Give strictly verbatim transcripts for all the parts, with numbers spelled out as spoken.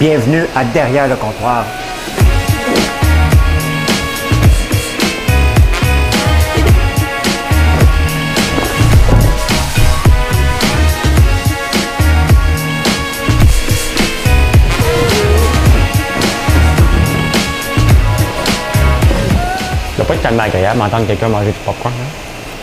Bienvenue à Derrière le comptoir. Ça doit pas être tellement agréable d'entendre quelqu'un manger du popcorn. Hein?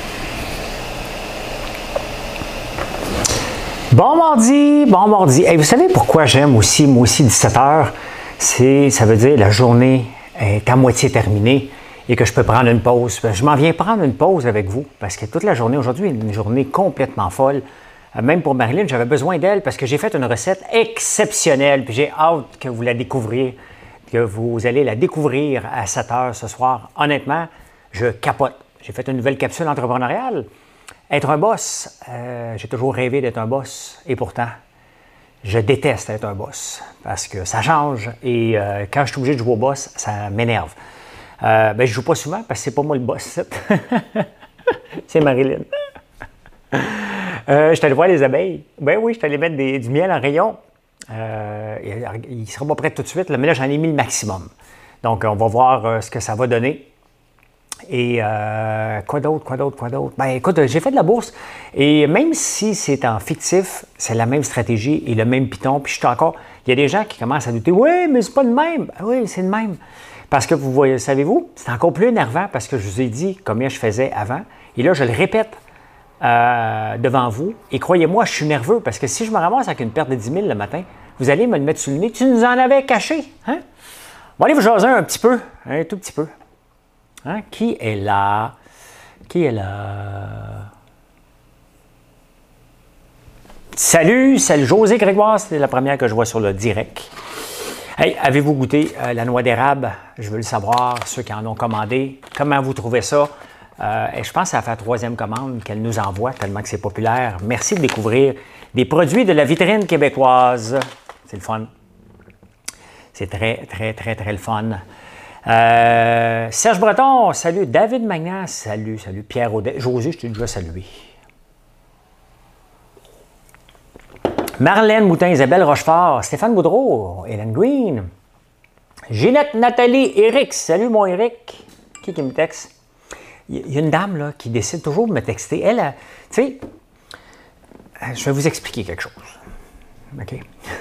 Bon mardi, bon mardi. Hey, vous savez pourquoi j'aime aussi, moi aussi, dix-sept heures? C'est, ça veut dire que la journée est à moitié terminée et que je peux prendre une pause. Je m'en viens prendre une pause avec vous parce que toute la journée, aujourd'hui, est une journée complètement folle. Même pour Marilyn, j'avais besoin d'elle parce que j'ai fait une recette exceptionnelle puis j'ai hâte que vous la découvriez, que vous allez la découvrir à sept heures ce soir. Honnêtement, je capote. J'ai fait une nouvelle capsule entrepreneuriale. Être un boss, euh, j'ai toujours rêvé d'être un boss et pourtant, je déteste être un boss parce que ça change et euh, quand je suis obligé de jouer au boss, ça m'énerve. Euh, ben, je ne joue pas souvent parce que c'est pas moi le boss. C'est Marilyn. euh, je suis allé voir les abeilles. Ben oui, je suis allé mettre des, du miel en rayon. Euh, il ne sera pas prêt tout de suite, là, mais là, j'en ai mis le maximum. Donc, on va voir euh, ce que ça va donner. Et euh, quoi d'autre, quoi d'autre, quoi d'autre? Ben écoute, j'ai fait de la bourse et même si c'est en fictif, c'est la même stratégie et le même piton. Puis je suis encore, il y a des gens qui commencent à douter. Oui, mais c'est pas le même. Oui, c'est le même. Parce que vous voyez, savez-vous, c'est encore plus énervant parce que je vous ai dit combien je faisais avant. Et là, je le répète euh, devant vous. Et croyez-moi, je suis nerveux parce que si je me ramasse avec une perte de dix mille le matin, vous allez me le mettre sur le nez. Tu nous en avais caché. Hein? Bon, allez vous jaser un petit peu, un tout petit peu. Hein? Qui est là? Qui est là? Salut, salut José Grégoire, c'est la première que je vois sur le direct. Hey, avez-vous goûté euh, la noix d'érable? Je veux le savoir, ceux qui en ont commandé. Comment vous trouvez ça? Euh, et je pense que ça fait la troisième commande qu'elle nous envoie, tellement que c'est populaire. Merci de découvrir des produits de la vitrine québécoise. C'est le fun. C'est très, très, très, très le fun. Euh, Serge Breton, salut. David Magnas, salut, salut. Pierre Audet. José, je t'ai déjà salué. Marlène Moutin, Isabelle Rochefort, Stéphane Boudreau, Hélène Green, Ginette, Nathalie, Eric. Salut, mon Eric. Qui qui me texte? Il y a une dame là, qui décide toujours de me texter. Elle, tu sais, je vais vous expliquer quelque chose. OK?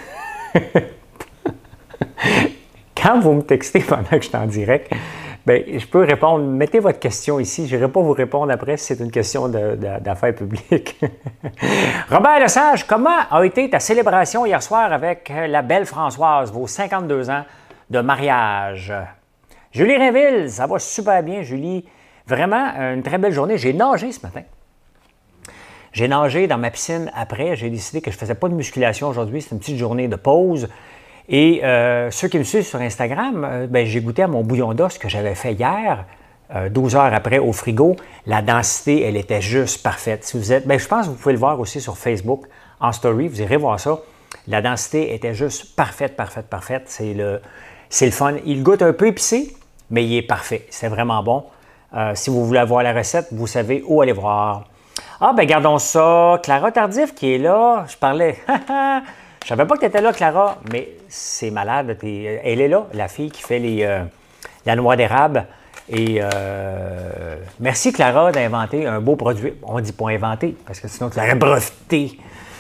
Quand vous me textez pendant que je suis en direct, bien, je peux répondre. Mettez votre question ici. Je n'irai pas vous répondre après si c'est une question de, de, d'affaires publiques. Robert Lesage, comment a été ta célébration hier soir avec la belle Françoise, vos cinquante-deux ans de mariage? Julie Rainville, ça va super bien, Julie. Vraiment, une très belle journée. J'ai nagé ce matin. J'ai nagé dans ma piscine après. J'ai décidé que je ne faisais pas de musculation aujourd'hui. C'est une petite journée de pause. Et euh, ceux qui me suivent sur Instagram, euh, ben, j'ai goûté à mon bouillon d'os que j'avais fait hier, euh, douze heures après au frigo. La densité, elle était juste parfaite. Si vous êtes, ben, je pense que vous pouvez le voir aussi sur Facebook, en story, vous irez voir ça. La densité était juste parfaite, parfaite, parfaite. C'est le, c'est le fun. Il goûte un peu épicé, mais il est parfait. C'est vraiment bon. Euh, si vous voulez avoir la recette, vous savez où aller voir. Ah, ben gardons ça. Clara Tardif qui est là. Je parlais... Je savais pas que tu étais là, Clara, mais c'est malade. Elle est là, la fille qui fait les, euh, la noix d'érable. Et euh, merci, Clara, d'inventer un beau produit. On ne dit pas inventer, parce que sinon tu l'aurais breveté.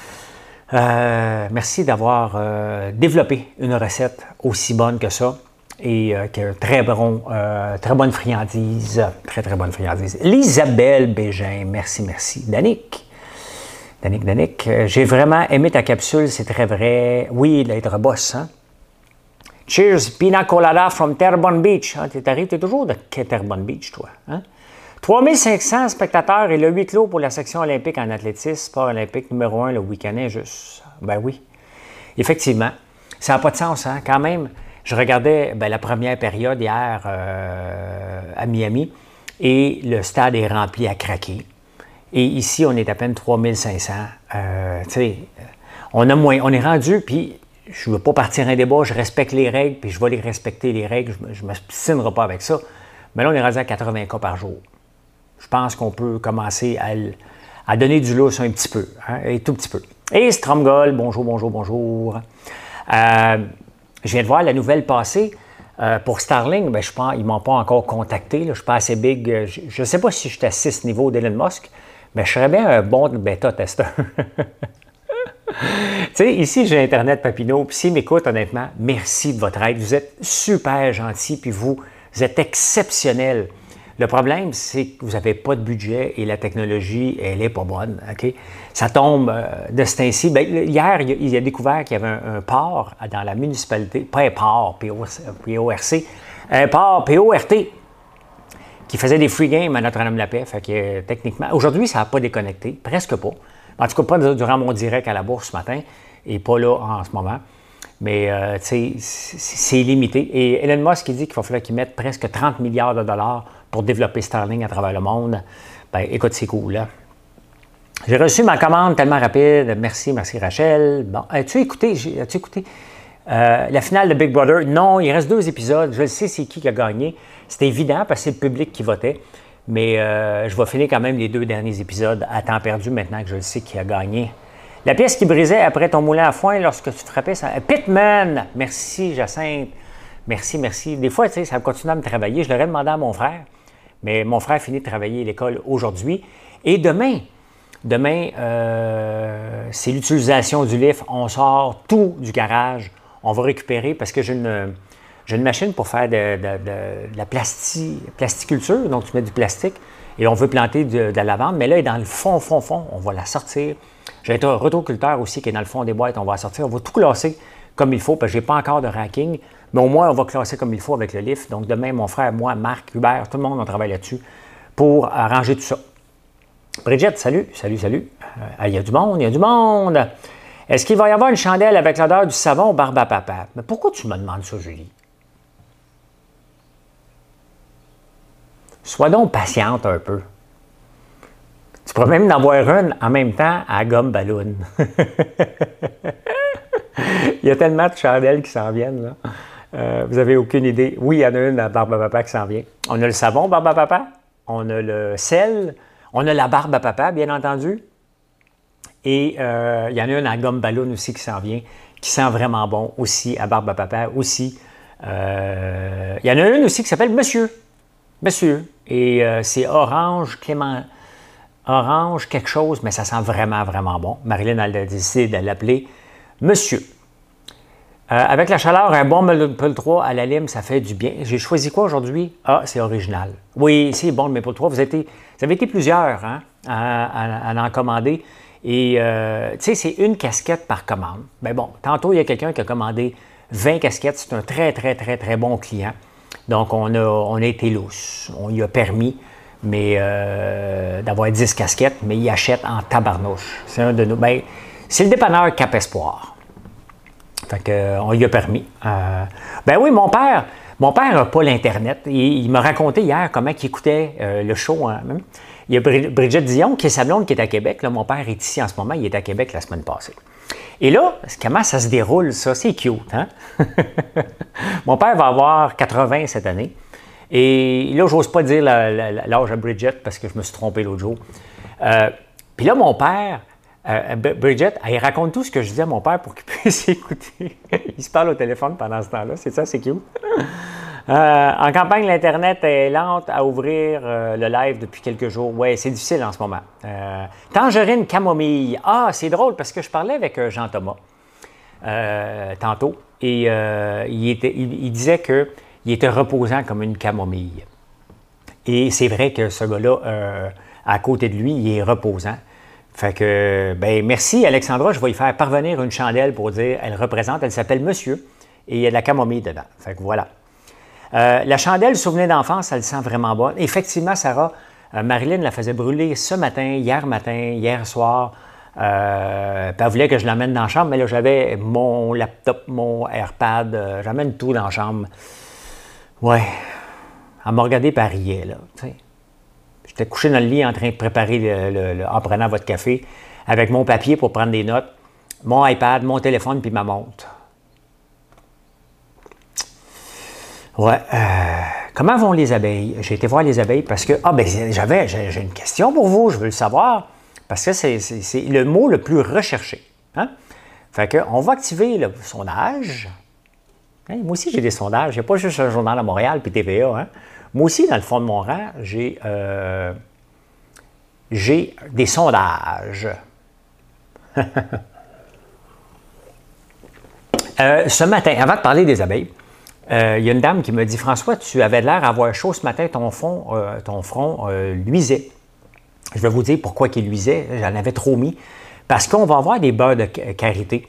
Euh, merci d'avoir euh, développé une recette aussi bonne que ça. Et euh, qui a très, bon, euh, très bonne friandise. Très, très bonne friandise. L'Isabelle Bégin, merci, merci. Danick. Danick, Danick, euh, j'ai vraiment aimé ta capsule, c'est très vrai. Oui, d'être boss, hein? Cheers, Pina Colada from Terrebonne Beach. Ah, tu arrives, tu es toujours de Terrebonne Beach, toi. Hein? trois mille cinq cents spectateurs et le huis clos pour la section olympique en athlétisme, sport olympique numéro un le week-end injuste. Ben oui, effectivement. Ça n'a pas de sens, hein? Quand même, je regardais ben, la première période hier euh, à Miami et le stade est rempli à craquer. Et ici, on est à peine trois mille cinq cents. Euh, tu sais, on a moins, on est rendu, puis je ne veux pas partir un débat, je respecte les règles, puis je vais les respecter, les règles, je ne m'obstinerai pas avec ça. Mais là, on est rendu à quatre-vingts cas par jour. Je pense qu'on peut commencer à, à donner du lousse un petit peu, hein, un tout petit peu. Et Stromgol, bonjour, bonjour, bonjour. Euh, je viens de voir la nouvelle passer. Euh, pour Starlink, ben, je pense, ils ne m'ont pas encore contacté. Là, je ne suis pas assez big. Je ne sais pas si je suis à six niveaux d'Elon Musk, mais je serais bien un bon bêta-testeur. Tu sais, ici, j'ai Internet Papineau. Puis s'ils m'écoutent, honnêtement, merci de votre aide. Vous êtes super gentils, puis vous, vous êtes exceptionnels. Le problème, c'est que vous n'avez pas de budget et la technologie, elle n'est pas bonne. OK? Ça tombe euh, de ce temps-ci. Bien, hier, il a, il a découvert qu'il y avait un, un port dans la municipalité, pas un port, P O R C, un port P O R T, qui faisait des free games à Notre-Dame-la-Paix. Fait que euh, techniquement, aujourd'hui, ça n'a pas déconnecté, presque pas. En tout cas, pas durant mon direct à la bourse ce matin, et pas là en ce moment. Mais, euh, tu sais, c'est limité. Et Elon Musk, il dit qu'il va falloir qu'il mette presque trente milliards de dollars pour développer Starlink à travers le monde. Bien, écoute, c'est cool, là. J'ai reçu ma commande tellement rapide. Merci, merci Rachel. Bon, as-tu écouté, as-tu écouté euh, la finale de Big Brother? Non, il reste deux épisodes. Je sais c'est qui qui a gagné. C'était évident parce que c'est le public qui votait. Mais euh, je vais finir quand même les deux derniers épisodes à temps perdu maintenant que je le sais qui a gagné. La pièce qui brisait après ton moulin à foin lorsque tu te frappais, ça... Pitman! Merci, Jacinthe. Merci, merci. Des fois, tu sais, ça continue à me travailler. Je l'aurais demandé à mon frère, mais mon frère finit de travailler à l'école aujourd'hui. Et demain, demain, euh, c'est l'utilisation du lift. On sort tout du garage. On va récupérer parce que j'ai une, j'ai une machine pour faire de, de, de, de la plasti, plasticulture. Donc, tu mets du plastique et on veut planter de, de la lavande. Mais là, elle est dans le fond, fond, fond. On va la sortir. J'ai un rotoculteur aussi qui est dans le fond des boîtes. On va la sortir. On va tout classer comme il faut parce que je n'ai pas encore de racking. Mais au moins, on va classer comme il faut avec le lift. Donc, demain, mon frère, moi, Marc, Hubert, tout le monde, on travaille là-dessus pour arranger tout ça. Brigitte, salut, salut, salut. Euh, il y a du monde, il y a du monde. Est-ce qu'il va y avoir une chandelle avec l'odeur du savon barbe à papa? Mais pourquoi tu me demandes ça, Julie? Sois donc patiente un peu. Tu pourrais même en avoir une en même temps à gomme ballon. Il y a tellement de chandelles qui s'en viennent, là. Euh, vous n'avez aucune idée. Oui, il y en a une à barbe à papa qui s'en vient. On a le savon barbe à papa, on a le sel, on a la barbe à papa, bien entendu. Et euh, il y en a une à gomme ballon aussi qui s'en vient, qui sent vraiment bon aussi, à barbe à papa aussi. Euh, il y en a une aussi qui s'appelle Monsieur. Monsieur. Et euh, c'est orange, Clément, orange quelque chose, mais ça sent vraiment, vraiment bon. Marilyn a décidé de l'appeler Monsieur. Euh, avec la chaleur, un bon Maple trois à la lime, ça fait du bien. J'ai choisi quoi aujourd'hui? Ah, c'est original. Oui, c'est bon le Maple trois. Vous avez été, vous avez été plusieurs hein, à, à, à en commander. Et, euh, tu sais, c'est une casquette par commande. Mais bon, tantôt, il y a quelqu'un qui a commandé vingt casquettes. C'est un très, très, très, très bon client. Donc, on a, on a été lousse. On lui a permis mais euh, d'avoir dix casquettes, mais il achète en tabarnouche. C'est un de nos... Ben, c'est le dépanneur Cap Espoir. Fait que, euh, on lui a permis. Euh, ben oui, mon père, mon père n'a pas l'Internet. Il, il m'a raconté hier comment il écoutait euh, le show. Hein, même. Il y a Brigitte Dion, qui est sa blonde, qui est à Québec. Là, mon père est ici en ce moment. Il est à Québec la semaine passée. Et là, comment ça se déroule, ça? C'est cute, hein? Mon père va avoir quatre-vingts cette année. Et là, j'ose pas dire l'âge à Bridget parce que je me suis trompé l'autre jour. Euh, Puis là, mon père, euh, Bridget, elle raconte tout ce que je dis à mon père pour qu'il puisse écouter. Il se parle au téléphone pendant ce temps-là. C'est ça, c'est cute. Euh, en campagne, l'Internet est lente à ouvrir euh, le live depuis quelques jours. Oui, c'est difficile en ce moment. Euh, tangerine camomille. Ah, c'est drôle parce que je parlais avec euh, Jean-Thomas euh, tantôt et euh, il, était, il, il disait qu'il était reposant comme une camomille. Et c'est vrai que ce gars-là, euh, à côté de lui, il est reposant. Fait que, ben merci Alexandra, je vais y faire parvenir une chandelle pour dire, elle représente, elle s'appelle Monsieur et il y a de la camomille dedans. Fait que voilà. Euh, la chandelle souvenir d'enfance, elle sent vraiment bonne. Effectivement, Sarah, euh, Marilyn la faisait brûler ce matin, hier matin, hier soir. Euh, puis elle voulait que je l'emmène dans la chambre, mais là, j'avais mon laptop, mon AirPad, euh, j'amène tout dans la chambre. Ouais. Elle m'a regardé par riait, là. T'sais. J'étais couché dans le lit en train de préparer, le, le, le, en prenant votre café, avec mon papier pour prendre des notes, mon iPad, mon téléphone, puis ma montre. Ouais. Euh, comment vont les abeilles? J'ai été voir les abeilles parce que... Ah, ben j'avais, j'ai une question pour vous, je veux le savoir. Parce que c'est le mot le plus recherché. Hein? Fait que, on va activer le sondage. Hein, moi aussi, j'ai des sondages. Il n'y a pas juste le Journal à Montréal puis T V A. Hein. Moi aussi, dans le fond de mon rang, j'ai euh, j'ai des sondages. euh, ce matin, avant de parler des abeilles, euh, il y a une dame qui me dit « François, tu avais l'air d'avoir chaud ce matin, ton, fond, euh, ton front euh, luisait. » Je vais vous dire pourquoi il luisait. J'en avais trop mis. Parce qu'on va avoir des beurres de karité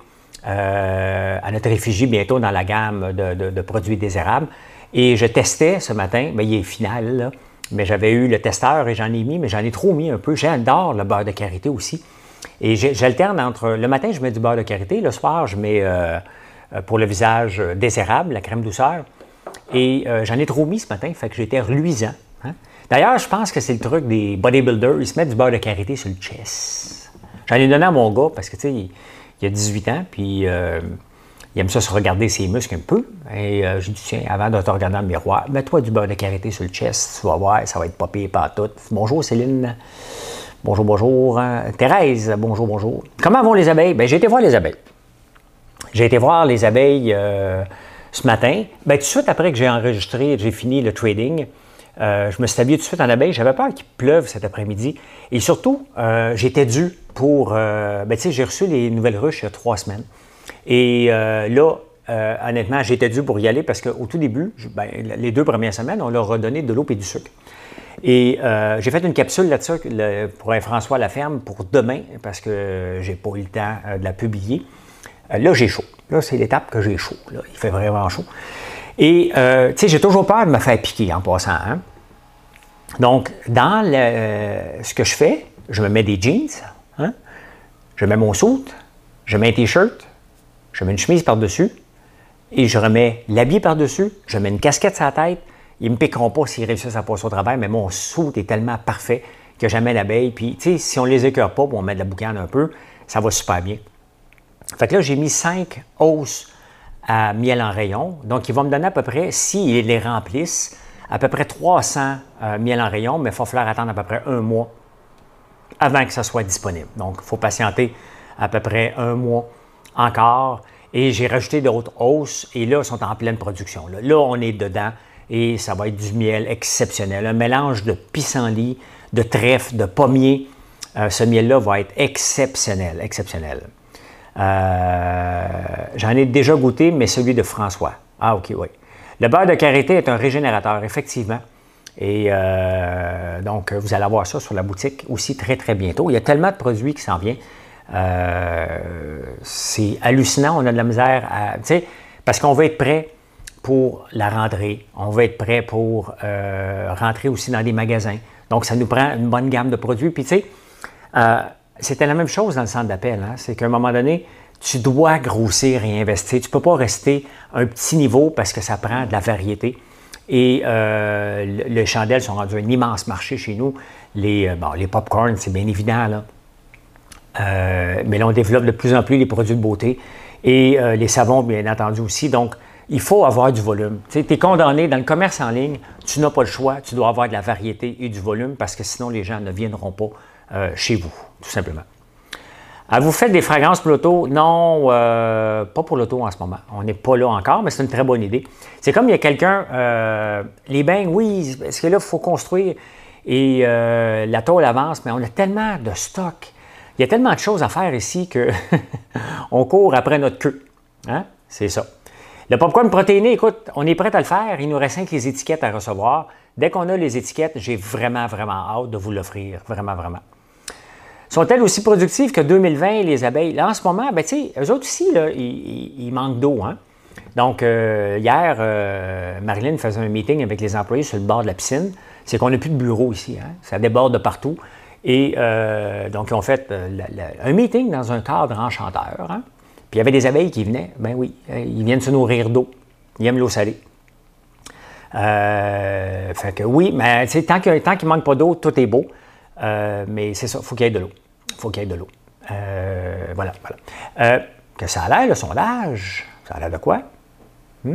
euh, à notre effigie bientôt dans la gamme de, de, de produits désérables. Et je testais ce matin, bien, il est final, là, mais j'avais eu le testeur et j'en ai mis, mais j'en ai trop mis un peu. J'adore le beurre de karité aussi. Et j'alterne entre... Le matin, je mets du beurre de karité. Le soir, je mets euh, pour le visage désérable, la crème douceur. Et euh, j'en ai trop mis ce matin, fait que j'étais reluisant. Hein? D'ailleurs, je pense que c'est le truc des bodybuilders. Ils se mettent du beurre de karité sur le chest. J'en ai donné à mon gars parce que, tu sais, il, il a dix-huit ans, puis euh, il aime ça se regarder ses muscles un peu. Et euh, j'ai dit, tiens, avant de te regarder dans le miroir, mets-toi du beurre de karité sur le chest, tu vas voir, ça va être pas pire, pas tout. Bonjour Céline. Bonjour, bonjour. Hein? Thérèse, bonjour, bonjour. Comment vont les abeilles? Bien, j'ai été voir les abeilles. J'ai été voir les abeilles euh, ce matin. Bien, tout de suite après que j'ai enregistré, j'ai fini le trading. Euh, je me suis habillé tout de suite en abeille. J'avais peur qu'il pleuve cet après-midi. Et surtout, euh, j'étais dû pour... Euh, ben, tu sais, j'ai reçu les nouvelles ruches il y a trois semaines. Et euh, là, euh, honnêtement, j'étais dû pour y aller parce qu'au tout début, je, ben, les deux premières semaines, on leur a donné de l'eau et du sucre. Et euh, j'ai fait une capsule là-dessus pour un François Laferme pour demain parce que j'ai pas eu le temps euh, de la publier. Euh, là, j'ai chaud. Là, c'est l'étape que j'ai chaud. Là. Il fait vraiment chaud. Et, euh, tu sais, j'ai toujours peur de me faire piquer en passant. Hein? Donc, dans le, euh, ce que je fais, je me mets des jeans, hein? Je mets mon suit, je mets un T-shirt, je mets une chemise par-dessus et je remets l'habit par-dessus, je mets une casquette sur la tête. Ils ne me piqueront pas s'ils réussissent à passer au travers, mais mon suit est tellement parfait que jamais l'abeille. Puis, tu sais, si on ne les écœure pas, on met de la boucane un peu, ça va super bien. Fait que là, j'ai mis cinq hausses à miel en rayon. Donc, il va me donner à peu près, s'ils les remplissent, à peu près trois cents euh, miel en rayon, mais il va falloir attendre à peu près un mois avant que ça soit disponible. Donc, il faut patienter à peu près un mois encore. Et j'ai rajouté d'autres hausses et là, ils sont en pleine production. Là, là on est dedans et ça va être du miel exceptionnel. Un mélange de pissenlit, de trèfle, de pommier. Euh, ce miel-là va être exceptionnel, exceptionnel. Euh, J'en ai déjà goûté, mais celui de François. Ah, OK, oui. Le beurre de karité est un régénérateur, effectivement. Et euh, donc, vous allez avoir ça sur la boutique aussi très, très bientôt. Il y a tellement de produits qui s'en viennent. Euh, c'est hallucinant. On a de la misère à... Tu sais, parce qu'on veut être prêt pour la rentrée. On veut être prêt pour euh, rentrer aussi dans des magasins. Donc, ça nous prend une bonne gamme de produits. Puis, tu sais, euh, c'était la même chose dans le centre d'appel. Hein? C'est qu'à un moment donné, tu dois grossir et investir. Tu ne peux pas rester à un petit niveau parce que ça prend de la variété. Et euh, les chandelles sont rendues un immense marché chez nous. Les, euh, bon, les pop-corn, c'est bien évident, là. Euh, mais là, on développe de plus en plus les produits de beauté et euh, les savons, bien entendu, aussi. Donc, il faut avoir du volume. Tu sais, tu es condamné dans le commerce en ligne, tu n'as pas le choix, tu dois avoir de la variété et du volume parce que sinon, les gens ne viendront pas euh, chez vous, tout simplement. Ah, vous faites des fragrances pour l'auto? Non, euh, pas pour l'auto en ce moment. On n'est pas là encore, mais c'est une très bonne idée. C'est comme il y a quelqu'un, euh, les bains, oui, parce que là, il faut construire et euh, la tôle avance, mais on a tellement de stock. Il y a tellement de choses à faire ici qu'on court après notre queue. Hein? C'est ça. Le popcorn protéiné, écoute, on est prêt à le faire. Il nous reste cinq les étiquettes à recevoir. Dès qu'on a les étiquettes, j'ai vraiment, vraiment hâte de vous l'offrir. Vraiment, vraiment. Sont-elles aussi productives que deux mille vingt, les abeilles? Là, en ce moment, ben, tu sais, eux autres aussi, là, ils, ils manquent d'eau. Hein? Donc, euh, hier, euh, Marilyn faisait un meeting avec les employés sur le bord de la piscine. C'est qu'on n'a plus de bureau ici. Hein? Ça déborde de partout. Et euh, donc, ils ont fait euh, la, la, un meeting dans un cadre enchanteur. Hein? Puis, il y avait des abeilles qui venaient. Ben oui, ils viennent se nourrir d'eau. Ils aiment l'eau salée. Euh, fait que oui, mais tant qu'il ne manque pas d'eau, tout est beau. Euh, mais c'est ça, il faut qu'il y ait de l'eau. Il faut qu'il y ait de l'eau. Euh, voilà, voilà. Euh, que ça a l'air, le sondage? Ça a l'air de quoi? Hmm?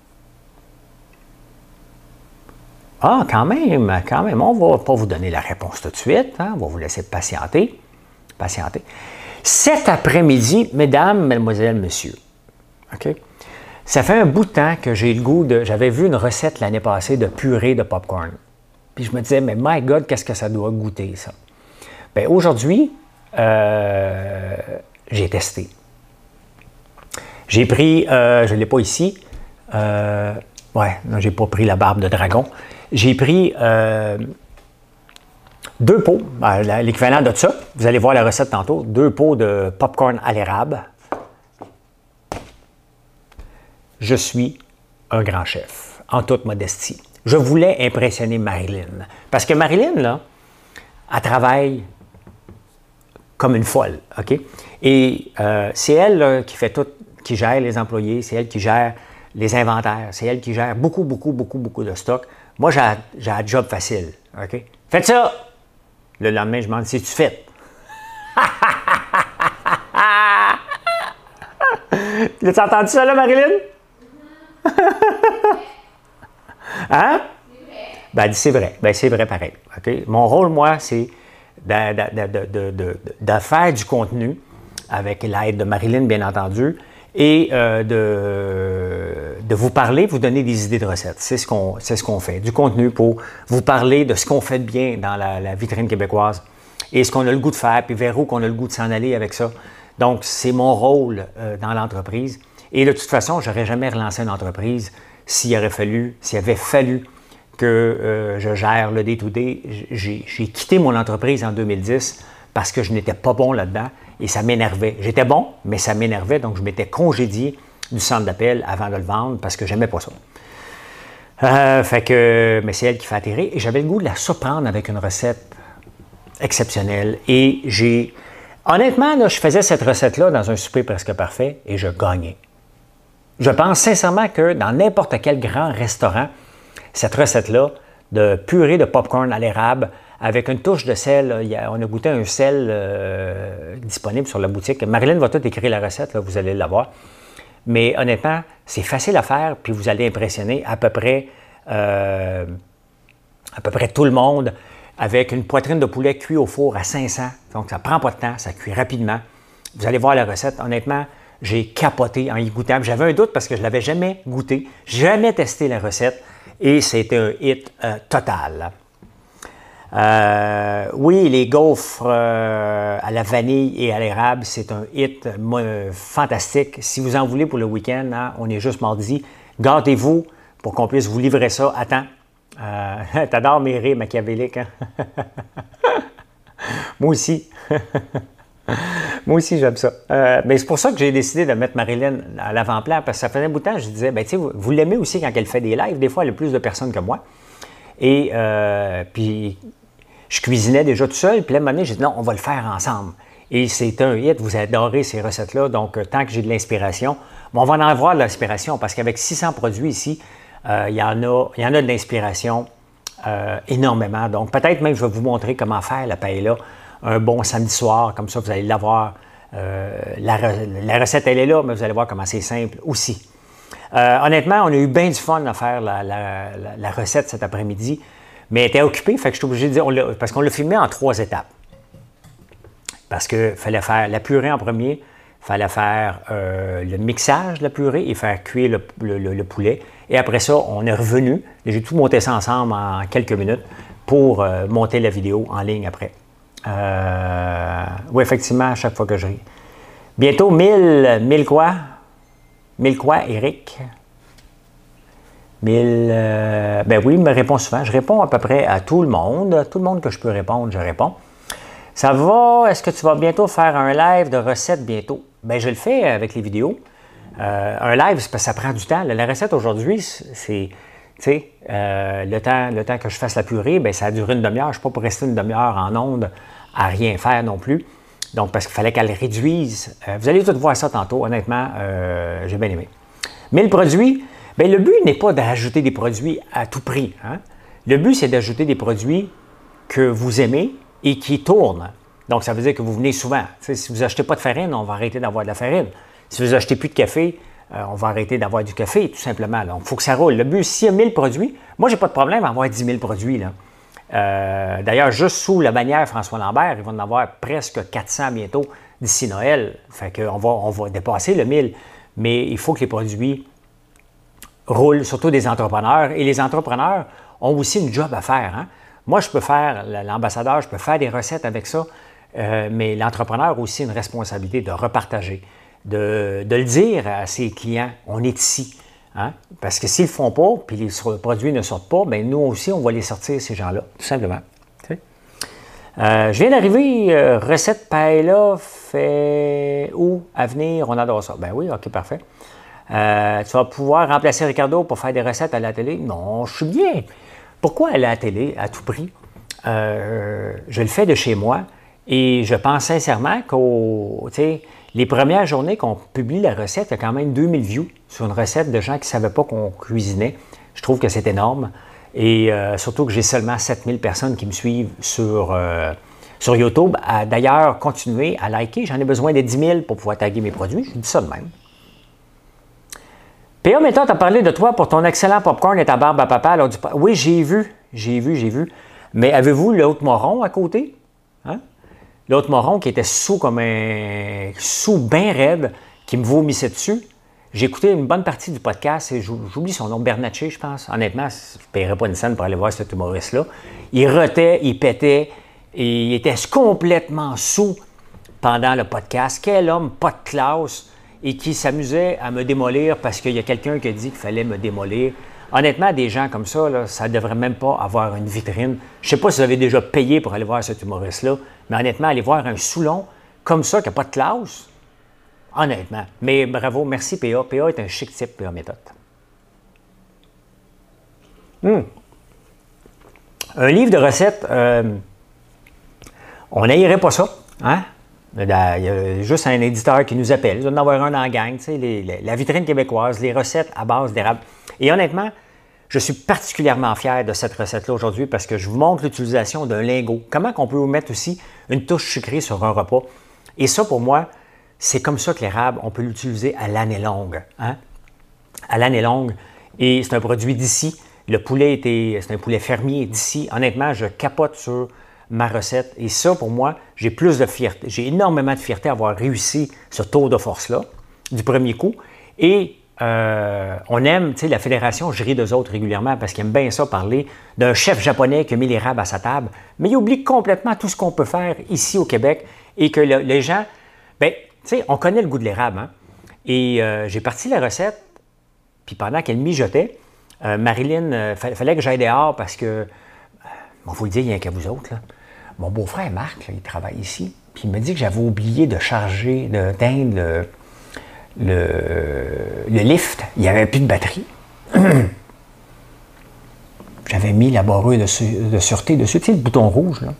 Ah, quand même, quand même. On ne va pas vous donner la réponse tout de suite. Hein? On va vous laisser patienter. Patienter. Cet après-midi, mesdames, mesdemoiselles, messieurs, OK? Ça fait un bout de temps que j'ai le goût de... J'avais vu une recette l'année passée de purée de popcorn. Puis je me disais, mais my God, qu'est-ce que ça doit goûter, ça? Bien, aujourd'hui, euh, j'ai testé. J'ai pris, euh, je ne l'ai pas ici, euh, ouais, non, j'ai pas pris la barbe de dragon. J'ai pris euh, deux pots, ben, l'équivalent de ça, vous allez voir la recette tantôt, deux pots de popcorn à l'érable. Je suis un grand chef, en toute modestie. Je voulais impressionner Marilyn. Parce que Marilyn, là, elle travaille comme une folle, OK? Et euh, c'est elle là, qui fait tout, qui gère les employés, c'est elle qui gère les inventaires, c'est elle qui gère beaucoup, beaucoup, beaucoup, beaucoup de stock. Moi, j'ai un job facile, OK? Faites ça! Le lendemain, je me demande si tu fais. L'as-tu entendu ça, là, Marilyn? Hein? Ben, c'est vrai. Ben, c'est vrai pareil. Okay? Mon rôle, moi, c'est de, de, de, de, de, de faire du contenu avec l'aide de Marilyn, bien entendu, et euh, de, de vous parler, vous donner des idées de recettes. C'est ce qu'on c'est ce qu'on fait. Du contenu pour vous parler de ce qu'on fait de bien dans la, la vitrine québécoise et ce qu'on a le goût de faire, puis vers où qu'on a le goût de s'en aller avec ça. Donc, c'est mon rôle euh, dans l'entreprise. Et de toute façon, je n'aurais jamais relancé une entreprise s'il aurait fallu, s'il avait fallu que euh, je gère le day-to-day. J'ai quitté mon entreprise en deux mille dix parce que je n'étais pas bon là-dedans et ça m'énervait. J'étais bon, mais ça m'énervait, donc je m'étais congédié du centre d'appel avant de le vendre parce que j'aimais pas ça. Euh, fait que, mais c'est elle qui fait atterrir et j'avais le goût de la surprendre avec une recette exceptionnelle et j'ai... Honnêtement, là, je faisais cette recette-là dans un souper presque parfait et je gagnais. Je pense sincèrement que dans n'importe quel grand restaurant, cette recette-là de purée de popcorn à l'érable avec une touche de sel, il y a, on a goûté un sel euh, disponible sur la boutique. Marilyn va tout écrire la recette, là, vous allez l'avoir. Mais honnêtement, c'est facile à faire, puis vous allez impressionner à peu près, euh, à peu près tout le monde avec une poitrine de poulet cuit au four à cinq cents. Donc, ça ne prend pas de temps, ça cuit rapidement. Vous allez voir la recette. Honnêtement, j'ai capoté en y goûtant. J'avais un doute parce que je ne l'avais jamais goûté, jamais testé la recette et c'était un hit euh, total. Euh, oui, les gaufres euh, à la vanille et à l'érable, c'est un hit euh, fantastique. Si vous en voulez pour le week-end, hein, on est juste mardi, gâtez-vous pour qu'on puisse vous livrer ça à temps. Euh, T'adores mes rires machiavéliques, hein? Moi aussi. Moi aussi, j'aime ça. Euh, mais c'est pour ça que j'ai décidé de mettre Marilyn à l'avant-plan, parce que ça faisait un bout de temps, je disais, ben, tu sais, vous, vous l'aimez aussi quand elle fait des lives. Des fois, elle a plus de personnes que moi. Et euh, puis, je cuisinais déjà tout seul. Puis là, à un moment donné, j'ai dit, non, on va le faire ensemble. Et c'est un hit. Vous adorez ces recettes-là. Donc, euh, tant que j'ai de l'inspiration, bon, on va en avoir de l'inspiration, parce qu'avec six cents produits ici, euh, il y en a, il y en a de l'inspiration euh, énormément. Donc, peut-être même, je vais vous montrer comment faire la paella un bon samedi soir, comme ça, vous allez l'avoir. Euh, la, la recette, elle est là, mais vous allez voir comment c'est simple aussi. Euh, honnêtement, on a eu bien du fun à faire la, la, la, la recette cet après-midi, mais elle était occupée, fait que je suis obligé de dire, on parce qu'on l'a filmé en trois étapes. Parce qu'il fallait faire la purée en premier, il fallait faire euh, le mixage de la purée et faire cuire le, le, le, le poulet. Et après ça, on est revenu. J'ai tout monté ça ensemble en quelques minutes pour euh, monter la vidéo en ligne après. Euh, oui, effectivement, à chaque fois que je ris. Bientôt mille, mille quoi? mille quoi, Eric? mille, euh, ben oui, il me répond souvent. Je réponds à peu près à tout le monde. Tout le monde que je peux répondre, je réponds. Ça va? Est-ce que tu vas bientôt faire un live de recettes bientôt? Ben, je le fais avec les vidéos. Euh, un live, c'est parce que ça prend du temps. La recette aujourd'hui, c'est... Tu sais, euh, le, temps, le temps que je fasse la purée, bien, ça a duré une demi-heure. Je ne suis pas pour rester une demi-heure en onde à rien faire non plus. Donc, parce qu'il fallait qu'elle réduise. Euh, vous allez tout voir ça tantôt. Honnêtement, euh, j'ai bien aimé. mille produits, bien, le but n'est pas d'ajouter des produits à tout prix. Hein? Le but, c'est d'ajouter des produits que vous aimez et qui tournent. Donc, ça veut dire que vous venez souvent. Tu sais, si vous n'achetez pas de farine, on va arrêter d'avoir de la farine. Si vous n'achetez plus de café, Euh, on va arrêter d'avoir du café, tout simplement. Donc, il faut que ça roule. Le but, s'il y a mille produits, moi, j'ai pas de problème à avoir dix mille produits. Euh, D'ailleurs, juste sous la bannière François Lambert, ils vont en avoir presque quatre cents bientôt d'ici Noël. Fait qu'on va, on va dépasser le mille. Mais il faut que les produits roule, surtout des entrepreneurs. Et les entrepreneurs ont aussi une job à faire. Hein? Moi, je peux faire, l'ambassadeur, je peux faire des recettes avec ça, euh, mais l'entrepreneur a aussi une responsabilité de repartager, de, de le dire à ses clients, on est ici. Hein? Parce que s'ils ne le font pas, puis les produits ne sortent pas, bien nous aussi, on va les sortir, ces gens-là, tout simplement. Euh, je viens d'arriver, euh, recette paella fait où à venir, on adore ça. Ben oui, ok, parfait. Euh, tu vas pouvoir remplacer Ricardo pour faire des recettes à la télé? Non, je suis bien. Pourquoi aller à la télé à tout prix? Euh, je le fais de chez moi et je pense sincèrement qu'au, tu sais, les premières journées qu'on publie la recette, il y a quand même deux mille views sur une recette de gens qui ne savaient pas qu'on cuisinait. Je trouve que c'est énorme. Et euh, surtout que j'ai seulement sept mille personnes qui me suivent sur, euh, sur YouTube. D'ailleurs, continuez à liker. J'en ai besoin de dix mille pour pouvoir taguer mes produits. Je dis ça de même. P A Méthode a parlé de toi pour ton excellent popcorn et ta barbe à papa. Alors, du... Oui, j'ai vu, j'ai vu, j'ai vu. Mais avez-vous l'autre moron à côté? Hein? L'autre moron qui était sous comme un... sous bien raide, qui me vomissait dessus. J'ai écouté une bonne partie du podcast et j'oublie son nom, Bernatchez, je pense. Honnêtement, je ne paierais pas une scène pour aller voir cet humoriste-là. Il rotait, il pétait, et il était complètement sous pendant le podcast. Quel homme, pas de classe, et qui s'amusait à me démolir parce qu'il y a quelqu'un qui a dit qu'il fallait me démolir. Honnêtement, des gens comme ça, là, ça ne devrait même pas avoir une vitrine. Je ne sais pas si vous avez déjà payé pour aller voir cet humoriste-là, mais honnêtement, aller voir un Soulon comme ça, qui n'a pas de classe, honnêtement. Mais bravo, merci P A. P A est un chic type, P A Méthode. Hum. Un livre de recettes, euh, on n'aillerait pas ça, hein? Il y a juste un éditeur qui nous appelle. Il doit en avoir un dans la gang, tu sais, les, les, la vitrine québécoise, les recettes à base d'érable. Et honnêtement, je suis particulièrement fier de cette recette-là aujourd'hui parce que je vous montre l'utilisation d'un lingot. Comment on peut vous mettre aussi une touche sucrée sur un repas. Et ça, pour moi, c'est comme ça que l'érable, on peut l'utiliser à l'année longue. Hein? À l'année longue. Et c'est un produit d'ici. Le poulet était, c'est un poulet fermier d'ici. Honnêtement, je capote sur ma recette. Et ça, pour moi, j'ai plus de fierté. J'ai énormément de fierté à avoir réussi ce tour de force-là, du premier coup. Et euh, on aime, tu sais, la Fédération, je ris d'eux autres régulièrement parce qu'ils aiment bien ça, parler d'un chef japonais qui a mis l'érable à sa table. Mais il oublie complètement tout ce qu'on peut faire ici au Québec et que le, les gens, bien, tu sais, on connaît le goût de l'érable. Hein? Et euh, j'ai parti la recette, puis pendant qu'elle mijotait, euh, Marilyn, il euh, fallait que j'aille dehors parce que, bon, il faut le dire, il n'y a qu'à vous autres, là. Mon beau-frère Marc, là, il travaille ici, puis il m'a dit que j'avais oublié de charger, d'éteindre le, le, le lift. Il n'y avait plus de batterie. J'avais mis la barreuse de, su de sûreté dessus, tu sais, le bouton rouge, là.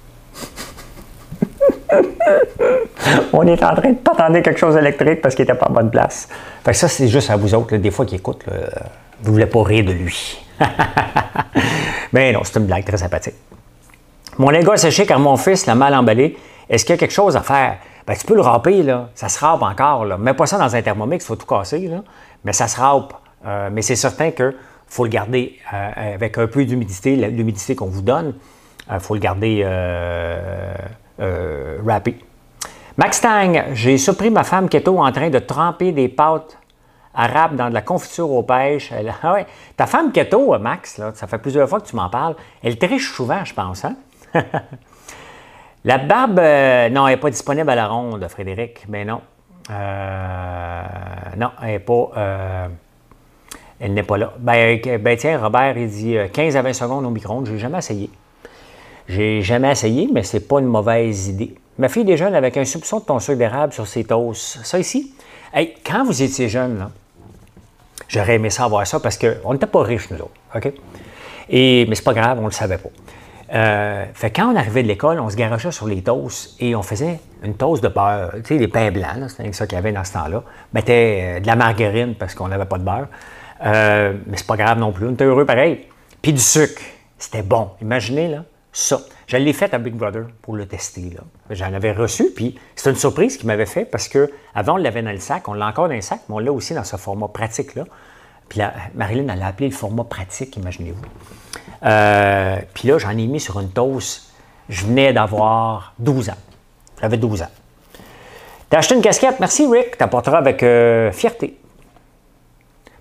On est en train de patenter quelque chose d'électrique parce qu'il n'était pas en bonne place. Fait que ça, c'est juste à vous autres, là, des fois qui écoutent, là, vous ne voulez pas rire de lui. Mais non, c'est une blague très sympathique. Mon lingot a séché car mon fils l'a mal emballé. Est-ce qu'il y a quelque chose à faire? Bien, tu peux le râper, là. Ça se râpe encore, là. Mets pas ça dans un thermomix, il faut tout casser, là. Mais ça se râpe. Euh, mais c'est certain qu'il faut le garder euh, avec un peu d'humidité, l'humidité qu'on vous donne. Il euh, faut le garder euh, euh, râpé. Max Tang, j'ai surpris ma femme keto en train de tremper des pâtes arabe dans de la confiture aux pêches. Elle, ah ouais. Ta femme keto, Max, là, ça fait plusieurs fois que tu m'en parles. Elle triche souvent, je pense. Hein? La barbe, euh, non, elle n'est pas disponible à la ronde, Frédéric. Mais non. Euh, non, elle n'est pas. Euh, elle n'est pas là. Ben, ben tiens, Robert, il dit quinze à vingt secondes au micro-ondes. Je n'ai jamais essayé. J'ai jamais essayé, mais c'est pas une mauvaise idée. Ma fille déjeune avec un soupçon de ton sucre d'érable sur ses toasts. Ça ici, hey, quand vous étiez jeune, là, j'aurais aimé savoir ça parce qu'on n'était pas riches, nous autres. OK? Et, mais c'est pas grave, on ne le savait pas. Euh, fait quand on arrivait de l'école, on se garochait sur les toasts et on faisait une toast de beurre. Tu sais, des pains blancs, c'était ça qu'il y avait dans ce temps-là. On mettait de la margarine parce qu'on n'avait pas de beurre. Euh, mais c'est pas grave non plus, on était heureux pareil. Puis du sucre, c'était bon. Imaginez, là, ça. Je l'ai fait à Big Brother pour le tester. J'en avais reçu, puis c'est une surprise qu'il m'avait fait parce qu'avant, on l'avait dans le sac. On l'a encore dans le sac, mais on l'a aussi dans ce format pratique-là. Puis là, Marilyn, elle l'a appelé le format pratique, imaginez-vous. Euh, puis là, j'en ai mis sur une toast. Je venais d'avoir douze ans. J'avais douze ans. T'as acheté une casquette? Merci, Rick. T'apporteras avec euh, fierté.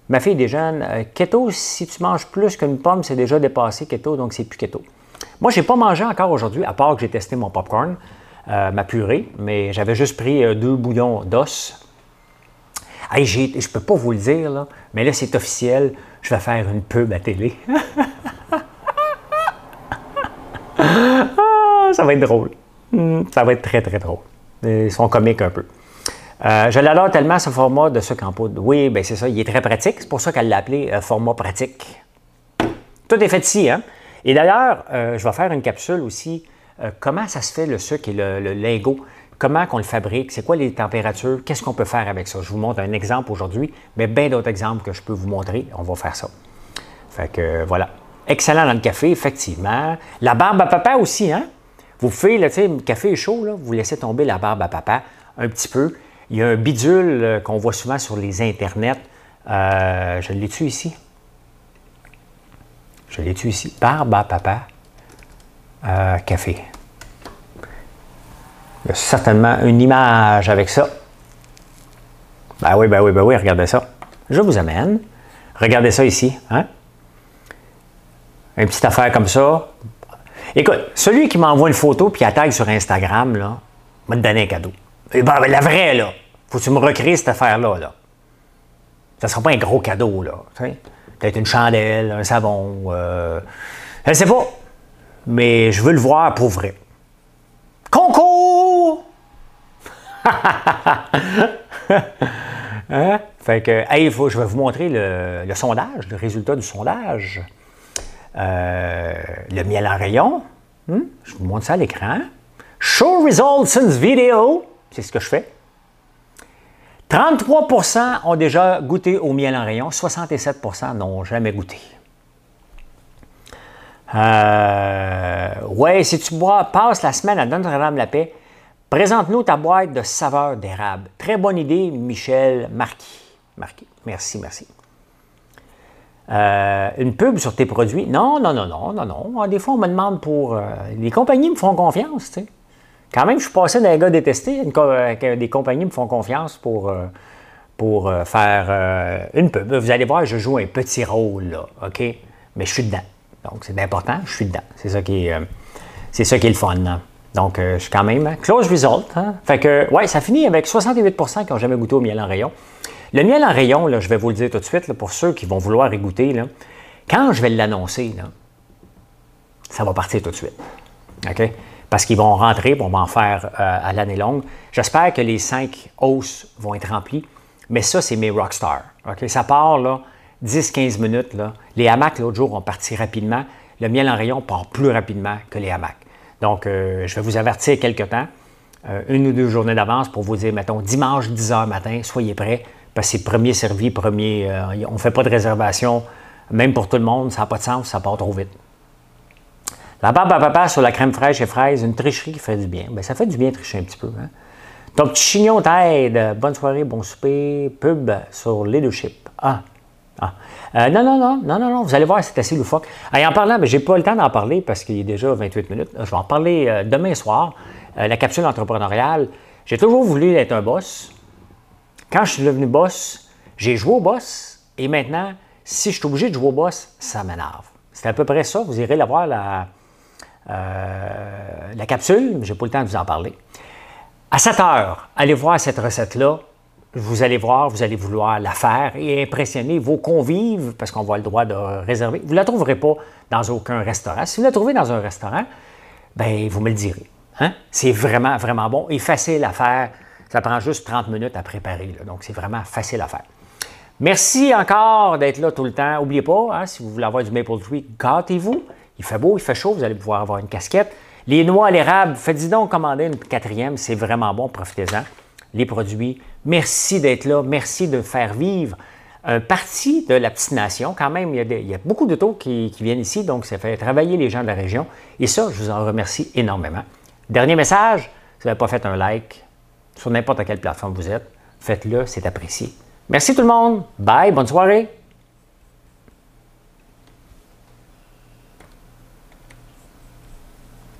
Ma fille déjeune. Euh, keto, si tu manges plus qu'une pomme, c'est déjà dépassé keto, donc c'est plus keto. Moi, je n'ai pas mangé encore aujourd'hui, à part que j'ai testé mon popcorn, euh, ma purée, mais j'avais juste pris euh, deux bouillons d'os. Hey, je ne peux pas vous le dire, là, mais là, c'est officiel. Je vais faire une pub à télé. ah, ça va être drôle. Ça va être très, très drôle. Ils sont comiques un peu. Euh, je l'adore tellement, ce format de sucre en poudre. Oui, bien c'est ça, il est très pratique. C'est pour ça qu'elle l'a appelé euh, format pratique. Tout est fait ici, hein? Et d'ailleurs, euh, je vais faire une capsule aussi. Euh, comment ça se fait le sucre et le, le lingot? Comment qu'on le fabrique? C'est quoi les températures? Qu'est-ce qu'on peut faire avec ça? Je vous montre un exemple aujourd'hui, mais bien d'autres exemples que je peux vous montrer. On va faire ça. Fait que euh, voilà. Excellent dans le café, effectivement. La barbe à papa aussi, hein? Vous pouvez, là, tu sais, le café est chaud, là, vous laissez tomber la barbe à papa un petit peu. Il y a un bidule euh, qu'on voit souvent sur les internets. Euh, je l'ai-tu ici? Je l'ai-tu ici? Barbe à papa, euh, café. Il y a certainement une image avec ça. Ben oui, ben oui, ben oui, regardez ça. Je vous amène. Regardez ça ici, hein? Une petite affaire comme ça. Écoute, celui qui m'envoie une photo puis qui tag sur Instagram, là, va te donner un cadeau. Et ben, la vraie, là. Faut que tu me recrées cette affaire-là, là. Ça ne sera pas un gros cadeau, là. Peut-être une chandelle, un savon. Euh, je ne sais pas. Mais je veux le voir pour vrai. Concours! hein? Fait que, hey, faut, je vais vous montrer le, le sondage, le résultat du sondage. Euh, le miel en rayon. Hmm? Je vous montre ça à l'écran. Show results since video. C'est ce que je fais. trente-trois pour cent ont déjà goûté au miel en rayon. soixante-sept pour cent n'ont jamais goûté. Euh, ouais, si tu bois, passe la semaine à Notre-Dame-la-Paix, présente-nous ta boîte de saveur d'érable. Très bonne idée, Michel Marquis. Marquis. Merci, merci. Euh, une pub sur tes produits? Non, non, non, non, non, non. Des fois, on me demande pour... Euh, les compagnies me font confiance, tu sais. Quand même, je suis passé d'un gars détesté, une, euh, des compagnies me font confiance pour, euh, pour euh, faire euh, une pub. Vous allez voir, je joue un petit rôle, là, OK? Mais je suis dedans. Donc, c'est important, je suis dedans. C'est ça qui est, euh, c'est ça qui est le fun. Hein? Donc, euh, je suis quand même... Close result. Hein? Fait que, ouais, ça finit avec soixante-huit pour cent qui n'ont jamais goûté au miel en rayon. Le miel en rayon, là, je vais vous le dire tout de suite, là, pour ceux qui vont vouloir y goûter, là, quand je vais l'annoncer, là, ça va partir tout de suite. OK? Parce qu'ils vont rentrer, on va en faire euh, à l'année longue. J'espère que les cinq hausses vont être remplies. Mais ça, c'est mes rockstars. OK? Ça part, là, dix à quinze minutes. Là. Les hamacs, l'autre jour, ont parti rapidement. Le miel en rayon part plus rapidement que les hamacs. Donc, euh, je vais vous avertir quelque temps, euh, une ou deux journées d'avance pour vous dire, mettons, dimanche, dix heures matin, soyez prêts, parce que c'est premier servi, premier... Euh, on ne fait pas de réservation, même pour tout le monde, ça n'a pas de sens, ça part trop vite. La barbe à papa sur la crème fraîche et fraise, une tricherie qui fait du bien. Bien, ça fait du bien de tricher un petit peu. Hein? Ton petit chignon t'aide. Bonne soirée, bon souper. Pub sur Leadership. Ah, ah. Euh, non, non, non, non, non, non, vous allez voir, c'est assez loufoque. Et en parlant, je n'ai pas le temps d'en parler parce qu'il est déjà vingt-huit minutes. Je vais en parler euh, demain soir. Euh, la capsule entrepreneuriale. J'ai toujours voulu être un boss. Quand je suis devenu boss, j'ai joué au boss. Et maintenant, si je suis obligé de jouer au boss, ça m'énerve. C'est à peu près ça. Vous irez la voir, la, euh, la capsule. Je n'ai pas le temps de vous en parler. À sept heures, allez voir cette recette-là. Vous allez voir, vous allez vouloir la faire et impressionner vos convives, parce qu'on va le droit de réserver. Vous ne la trouverez pas dans aucun restaurant. Si vous la trouvez dans un restaurant, bien, vous me le direz. Hein? C'est vraiment, vraiment bon et facile à faire. Ça prend juste trente minutes à préparer. Là. Donc, c'est vraiment facile à faire. Merci encore d'être là tout le temps. N'oubliez pas, hein, si vous voulez avoir du Maple Tree, gâtez-vous. Il fait beau, il fait chaud, vous allez pouvoir avoir une casquette. Les noix à l'érable, faites-y donc commander une quatrième, c'est vraiment bon, profitez-en. Les produits, merci d'être là, merci de faire vivre un parti de la petite nation. Quand même, il y a, des, il y a beaucoup d'autos qui, qui viennent ici, donc ça fait travailler les gens de la région. Et ça, je vous en remercie énormément. Dernier message, si vous n'avez pas fait un like sur n'importe quelle plateforme vous êtes, faites-le, c'est apprécié. Merci tout le monde, bye, bonne soirée.